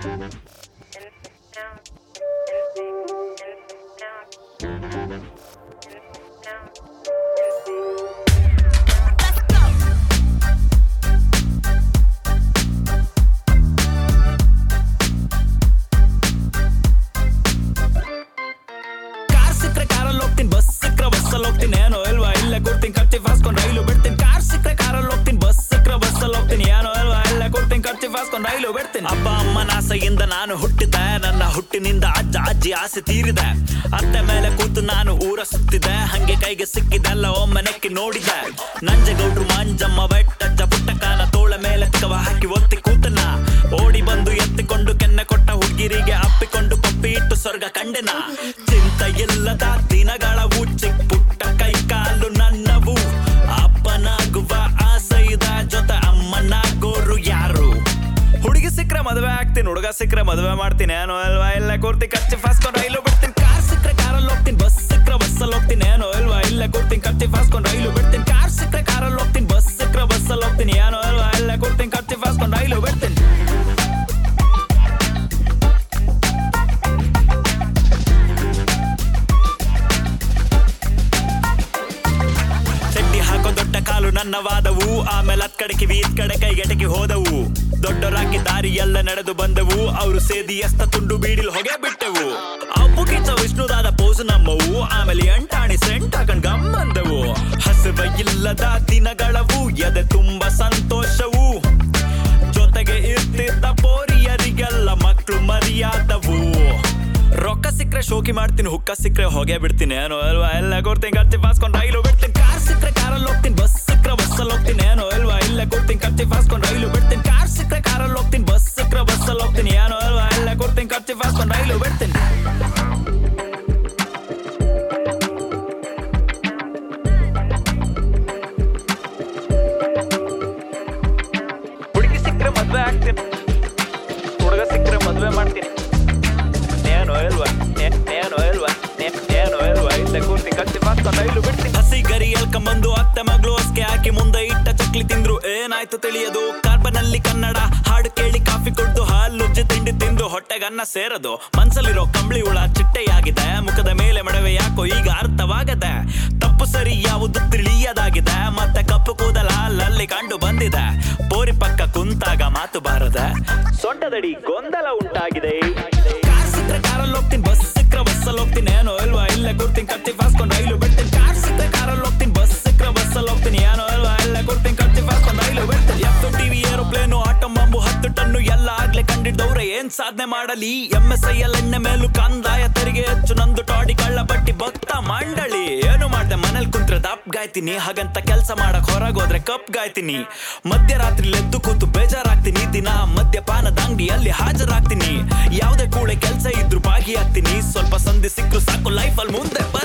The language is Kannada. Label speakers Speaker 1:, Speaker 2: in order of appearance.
Speaker 1: ಏನೋ ಇಲ್ವಾ ಇಲ್ಲೇ ಕೊಡ್ತೀನಿ ಖರ್ಚಿ ಫಾಸ್ಕೊಂಡು ರೈಲು ಬಿಡ್ತೀನಿ. ಕಾರ್ ಸಿಕ್ರೆ ಕಾರಲ್ಲಿ ಹೋಗ್ತೀನಿ, ಬಸ್ ಸಿಕ್ರೆ ಬಸ್ಸಲ್ಲಿ ಹೋಗ್ತೀನಿ. ಏನೋ ಇಲ್ವಾ ಇಲ್ಲೇ ಕೊಡ್ತೀನಿ ಖರ್ಚಿ ಫಾಸ್ಕೊಂಡು ರೈಲು ಬಿಡ್ತೀನಿ. ಅಪ್ಪ ಅಮ್ಮನ ಆಸೆಯಿಂದ ನಾನು ಹುಟ್ಟಿದ್ದೆ, ನನ್ನ ಹುಟ್ಟಿನಿಂದ ಅಜ್ಜ ಅಜ್ಜಿ ಆಸೆ ತೀರಿದೆ. ಅತ್ತೆ ಮೇಲೆ ಕೂತು ನಾನು ಊರ ಸುತ್ತಿದ್ದೆ, ಹಂಗೆ ಕೈಗೆ ಸಿಕ್ಕಿದೆಲ್ಲ ಒಮ್ಮೆ ನೆಕ್ಕಿ ನೋಡಿದೆ. ನಂಜೇಗೌಡ್ರು ಮಂಜಮ್ಮ ಬೆಟ್ಟಜ್ಜ ಪುಟ್ಟಕ್ಕನ ತೋಳ ಮೇಲೆ ಕವ ಹಾಕಿ ಒತ್ತಿ ಕೂತನ. ಓಡಿ ಬಂದು ಎತ್ತಿಕೊಂಡು ಕೆನ್ನೆ ಕೊಟ್ಟ ಹುಡುಗಿರಿಗೆ ಅಪ್ಪಿಕೊಂಡು ಪಪ್ಪಿ ಇಟ್ಟು ಸ್ವರ್ಗ ಕಂಡೆನ. ಚಿಂತ ಇಲ್ಲದ ದಿನಗಳವು, ಚಿಕ್ಕ ಪುಟ್ಟ ಕೈ ಕಾಲು ನನ್ನವು. ಅಪ್ಪನಾಗುವ ಆಸೆ ಇದೆ, ಜೊತೆ ಅಮ್ಮನಾಗೋರು ಯಾರು? ಹುಡುಗಿ ಸಿಕ್ರೆ ಮದುವೆ ಆಗ್ತೀನಿ, ಹುಡುಗ ಸಿಕ್ರೆ ಮದುವೆ ಮಾಡ್ತೀನಿ. ಏನೋ ಅಲ್ವಾ ಇಲ್ಲೇ ಕೊಡ್ತೀನಿ ಖರ್ಚಿ ಫಾಸ್ಕೊಂಡು ರೈಲು ಬಿಡ್ತೀನಿ. ಕಾರ್ ಸಿಕ್ರೆ ಕಾರಲ್ಲಿ ಹೋಗ್ತೀನಿ, ಬಸ್ ಸಿಕ್ರೆ ಬಸ್ಸಲ್ಲಿ ಹೋಗ್ತೀನಿ. ಏನೋ ಇಲ್ವಾ ಇಲ್ಲೇ ಕೊಡ್ತೀನಿ ಖರ್ಚಿ ಫಾಸ್ಕೊಂಡು ರೈಲು ಬಿಡ್ತೀನಿ. ಕಾರ್ ಸಿಕ್ರೆ ಕಾರಲ್ಲಿ ಹೋಗ್ತೀನಿ, ಬಸ್ ಸಿಕ್ರೆ ಬಸ್ಸಲ್ಲಿ ಹೋಗ್ತೀನಿ. ಏನೋ ಅಲ್ವಾ ಇಲ್ಲೇ ಕೊಡ್ತೀನಿ ಖರ್ಚಿ ಫಾಸ್ಕೊಂಡು ರೈಲು ಬಿಡ್ತೀನಿ. ದೊಡ್ಡ ಕಾಲು ನನ್ನ ವಾದವು, ಆಮೇಲೆ ಹತ್ ಕಡೆ ಕಿವಿ ಇತ್ ಕಡೆ ಕೈಗೆಟಕಿ ಹೋದವು. ದೊಡ್ಡರಾಗಿ ದಾರಿ ಎಲ್ಲ ನಡೆದು ಬಂದವು, ಅವರು ಸೇದಿ ಎಸ್ತ ತುಂಡು ಬೀಡಿಲ್ ಹೊಗೆ ಬಿಟ್ಟೆವು. ಅಪ್ಪು ಕಿಚ್ಚ ವಿಷ್ಣುದಾದ ಪೋಸು ನಮ್ಮವು, ಆಮೇಲೆ ಎಂಟಾಣಿ ಸೆಂಟ್ ಹಾಕೊಂಡ್ ಗಮ್ಮಂದವು. ಹಸಿವೆ ಇಲ್ಲದ ದಿನಗಳವು, ಎದೆ ತುಂಬ ಸಂತೋಷವು. ಜೊತೆಗೆ ಇರ್ತಿದ್ದ ಪೋರಿಯರಿಗೆಲ್ಲ ಮಕ್ಳು ಮರಿಯಾದವು. ರೊಕ್ಕ ಸಿಕ್ರೆ ಶೋಕಿ ಮಾಡ್ತೀನಿ, ಹುಕ್ಕ ಸಿಕ್ರೆ ಹೊಗೆ ಬಿಡ್ತೀನಿ. ಏನೋ ಅಲ್ವಾ ಎಲ್ಲ ಕೊಡ್ತೀನಿ ಖರ್ಚಿ ಫಾಸ್ಕೊಂಡು ರೈಲು ಬಿಡ್ತೀನಿ. ಕಾರ್ ಸಿಕ್ರೆ ಕಾರಲ್ಲಿ ಹೋಗ್ತೀನಿ, ಬಸ್ ಸಿಕ್ರೆ ಬಸ್ಸಲ್ಲಿ ಹೋಗ್ತೀನಿ. ಏನೋ ಅಲ್ವಾ ಇಲ್ಲೇ ಕೊಡ್ತೀನಿ ಖರ್ಚಿ ಫಾಸ್ಕೊಂಡು ರೈಲು ಬಿಡ್ತೀನಿ. ಕಾರ್ ಸಿಕ್ರೆ ಕಾರಲ್ಲಿ ಹೋಗ್ತೀನಿ, ಬಸ್ ಸಿಕ್ರೆ ಬಸ್ಸಲ್ಲಿ ಹೋಗ್ತೀನಿ. ಏನೋ ಅಲ್ವಾ ಇಲ್ಲೇ ಕೊಡ್ತೀನಿ ಖರ್ಚಿ ಫಾಸ್ಕೊಂಡು ರೈಲು ಬಿಡ್ತೀನಿ. ಹುಡುಗಿ ಸಿಕ್ರೆ ಮದ್ವೆ ಆಗ್ತೀನಿ, ಹುಡುಗ ಸಿಕ್ರೆ ಮದ್ವೆ ಮಾಡ್ತೀನಿ. ಹಸಿ ಗರಿ ಎಲ್ಕಂಬಂದು ಅತ್ತೆ ಮಗಳು ಹೊಸ್ಕೆ ಹಾಕಿ ಮುಂದೆ ಇಟ್ಟ ಚಕ್ಲಿ ತಿಂದ್ರು. ಏನಾಯ್ತು ತಿಳಿಯದು, ಕಾರ್ಬನಲ್ಲಿ ಕನ್ನಡ ಹಾಡು ಕೇಳಿ ಕಾಫಿ ಕುಡ್ದು ಹಾಲುಜ್ಜಿ ತಿಂಡಿ ತಿಂದು ಹೊಟ್ಟೆಗನ್ನ ಸೇರದು. ಮನ್ಸಲ್ಲಿರೋ ಕಂಬಳಿ ಹುಳ ಚಿಟ್ಟೆಯಾಗಿದೆ, ಮುಖದ ಮೇಲೆ ಮಡವೆ ಯಾಕೋ ಈಗ ಅರ್ಥವಾಗದೆ. ತಪ್ಪು ಸರಿ ಯಾವುದು ತಿಳಿಯದಾಗಿದೆ, ಮತ್ತೆ ಕಪ್ಪು ಕೂದಲ ಅಲ್ಲಲ್ಲಿ ಕಂಡು ಬಂದಿದೆ. ಬೋರಿ ಪಕ್ಕ ಕುಂತಾಗ ಮಾತು ಬಾರದೆ, ಸೊಂಟದಡಿ ಗೊಂದಲ ಉಂಟಾಗಿದೆ. ಕಾರ್ ಸಿಕ್ರೆ ಕಾರಲ್ಲಿ ಹೋಗ್ತೀನಿ, ಬಸ್ ಸಿಕ್ರೆ ಬಸ್ಸಲ್ಲಿ ಹೋಗ್ತೀನಿ. ಏನೋ ಇಲ್ವಾ ಇಲ್ಲೇ ಕೊಡ್ತೀನಿ ಖರ್ಚಿ ಫಾಸ್ಕೊಂಡು ರೈಲು ಬಿಡ್ತೀನಿ. ಕಾರ್ ಸಿಕ್ರೆ ಕಾರಲ್ಲಿ ಹೋಗ್ತೀನಿ, ಬಸ್ ಸಿಕ್ರೆ ಬಸ್ಸಲ್ಲಿ ಹೋಗ್ತೀನಿ. ಏನೋ ಇಲ್ವಾ ಇಲ್ಲೇ ಕೊಡ್ತೀನಿ ಖರ್ಚಿ ಫಾಸ್ಕೊಂಡು ರೈಲು ಬಿಡ್ತೀನಿ. FMTV aeroplane auto bomb 10 ton ಎಲ್ಲ ಆಗ್ಲೇ ಕಂಡಿದ್ದವ್ರೆ ಏನ್ ಸಾಧನೆ ಮಾಡಲಿ. MSIL ಎಣ್ಣೆ ಮೇಲೂ ಕಂದಾಯ ತೆರಿಗೆ ಹೆಚ್ಚು, ನಂದು ಟಾಡಿ ಕಳ್ಳ ಬಟ್ಟಿ ಭಕ್ತ ಮಂಡಳಿ. ಏನು ಮಾಡ್ದೆ ಮನೇಲಿ ಕುಂತ್ರೆ ದಪ್ ಗಾಯ್ತೀನಿ, ಹಾಗಂತ ಕೆಲ್ಸ ಮಾಡಕ್ ಹೊರಗೋದ್ರೆ ಕಪ್ ಗಾಯ್ತೀನಿ. ಮಧ್ಯರಾತ್ರಿ ಎದ್ದು ಕೂತು ಬೇಜಾರಾಗ್ತೀನಿ, ದಿನ ಮದ್ಯಪಾನದ ಅಂಗಡಿಯಲ್ಲಿ ಹಾಜರಾಗ್ತೀನಿ. ಯಾವ್ದೇ ಕೂಳೆ ಕೆಲ್ಸ ಇದ್ರು ಭಾಗಿಯಾಗ್ತೀನಿ, ಸ್ವಲ್ಪ ಸಂಧಿ ಸಿಕ್ಕರು ಸಾಕು ಲೈಫಲ್ಲಿ ಮುಂದೆ